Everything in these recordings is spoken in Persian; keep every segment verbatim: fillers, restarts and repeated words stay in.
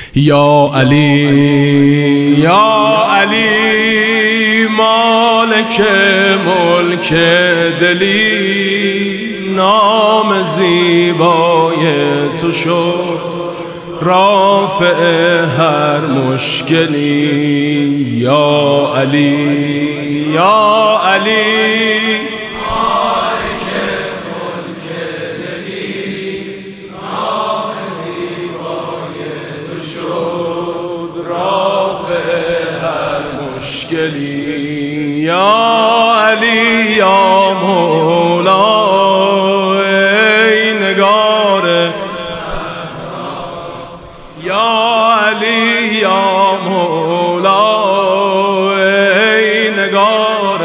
یا علی یا علی مالک ملک دلی، نام زیبای تو شد رافع هر مشکلی. یا علی یا علی مالک ملک دلی، نام زیبای تو شد رافع هر مشکلی. یا علی یا مولا ای نگار، یا علی یا مولا ای نگار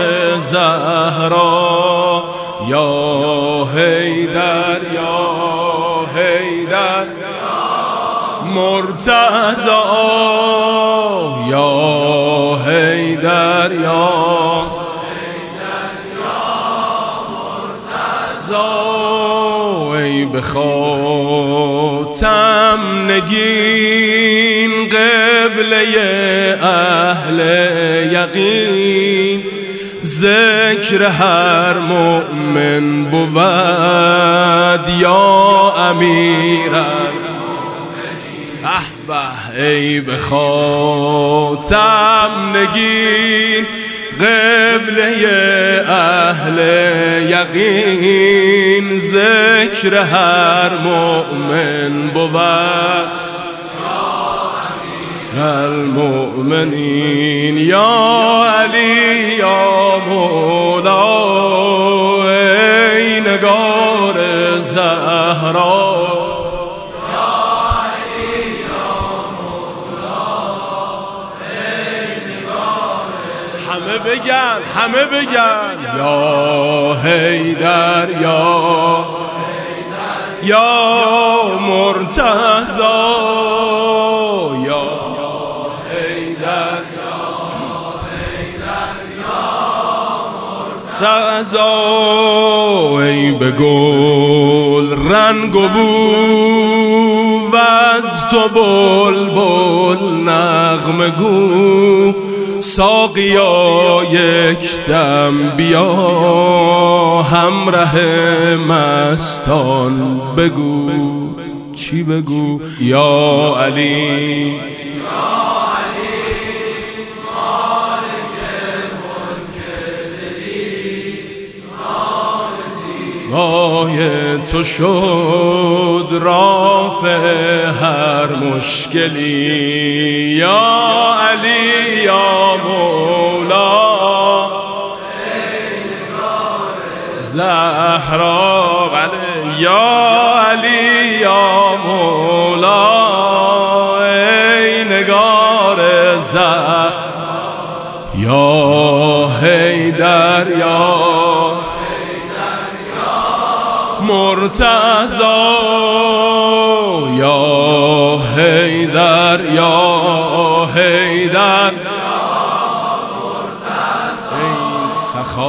زهرا. یا حیدر یا حیدر مرتضی، یا حیدر یا ای به خاتم نگین قبله اهل یقین، ذکر هر مؤمن بود یا امیر به. ای به خاتم نگین قبله اهل یقین، ذکر هر مؤمن بود المؤمنین. یا علی یا مولا ای نگار زهرا. همه بگن همه بگن یا حیدر یا یا مرتضی، یا حیدر مرتضی. ای به گل رنگ و بو و از تو بلبل نغمه گو، ساقیا یک دم بیا همراه مستان بگو. چی بگو؟ یا علی وای تو شد رافع هر مشکلی. یا علی یا مولا زهرا. بله یا علی یا مولا ای نگار زهرا. یا حیدر یا مرتضی، یا حیدر یا حیدر ای سخا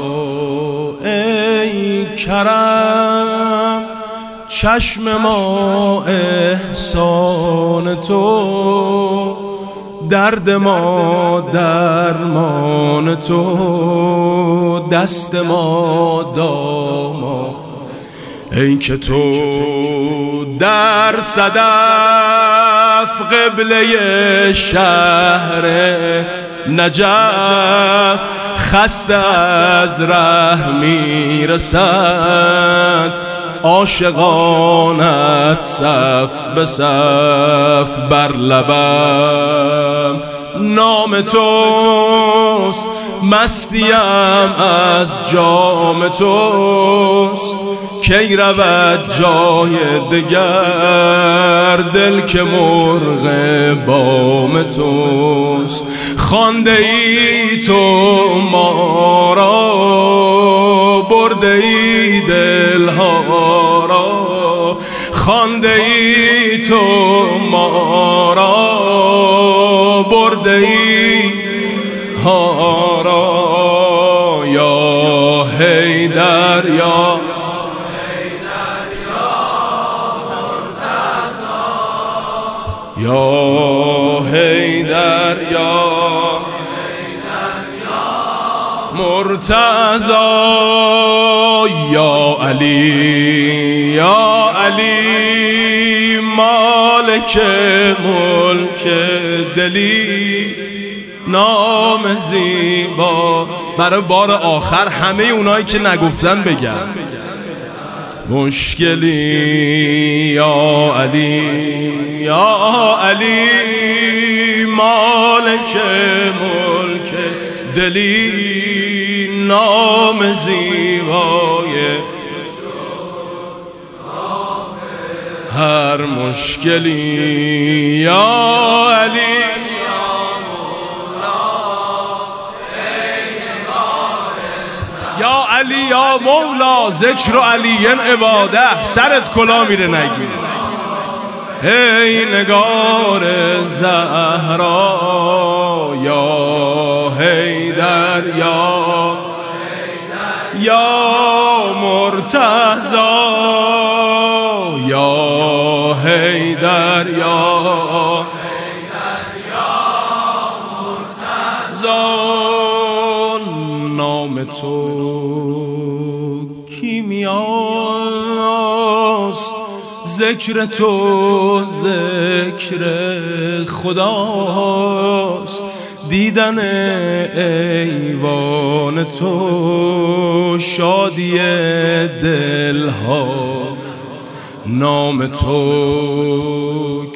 ای کرم، چشم ما احسان تو، درد ما درمان تو، دست ما دامان. ای که تو در صدف قبله شهر نجف، خسته از ره میرسد عاشقانت صف به صف. بر لبم نام توست، مستیم از جام توست، کی رود جای دگر دل که مرغ بام توست. خوانده ای تو ما را، برده ای دلها را، خوانده ای تو ما را، برده ای ها را. یا حیدر یا یا حیدر یا مرتضی یا علی یا علی مالک ملک دلی نام زیبا. برای بار آخر همه اونایی که نگفتن بگن مشکلی یا علی یا علی مالک ملک دلی نام زیبای هر مشکلی یا علی یا علی یا مولا ذکر و علیین عباده. سرت کلا میره نگی ای نگار زهرا یا حیدر یا یا مرتضی یا حیدر یا نام تو کیمیاست ذکر تو ذکر خداست دیدن ایوان تو شادی دلها نام تو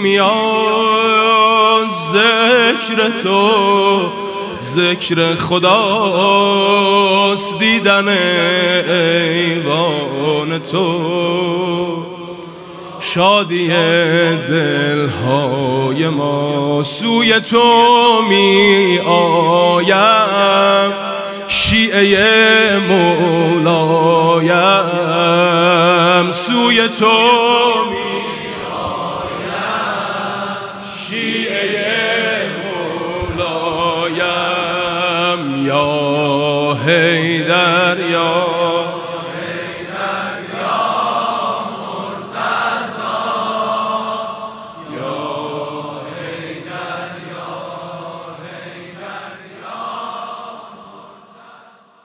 کیمیاست ذکر تو ذکر خداست دیدن ایوان تو شادی دلهای ما. سوی تو می آیم شیعه مولایم سوی تو می آیم شیعه مولایم یا هی